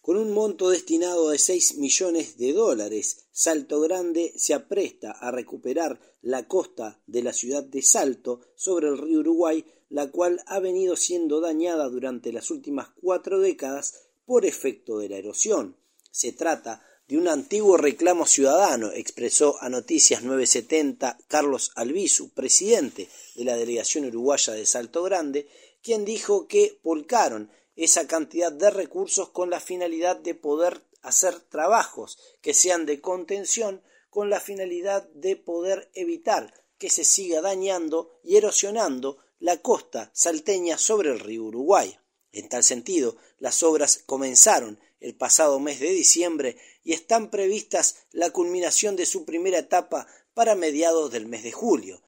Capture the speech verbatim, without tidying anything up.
Con un monto destinado de seis millones de dólares, Salto Grande se apresta a recuperar la costa de la ciudad de Salto sobre el río Uruguay, la cual ha venido siendo dañada durante las últimas cuatro décadas por efecto de la erosión. Se trata de un antiguo reclamo ciudadano, expresó a Noticias novecientos setenta Carlos Albizu, presidente de la delegación uruguaya de Salto Grande, quien dijo que volcaron esa cantidad de recursos con la finalidad de poder hacer trabajos que sean de contención, con la finalidad de poder evitar que se siga dañando y erosionando la costa salteña sobre el río Uruguay. En tal sentido, las obras comenzaron el pasado mes de diciembre y están previstas la culminación de su primera etapa para mediados del mes de julio.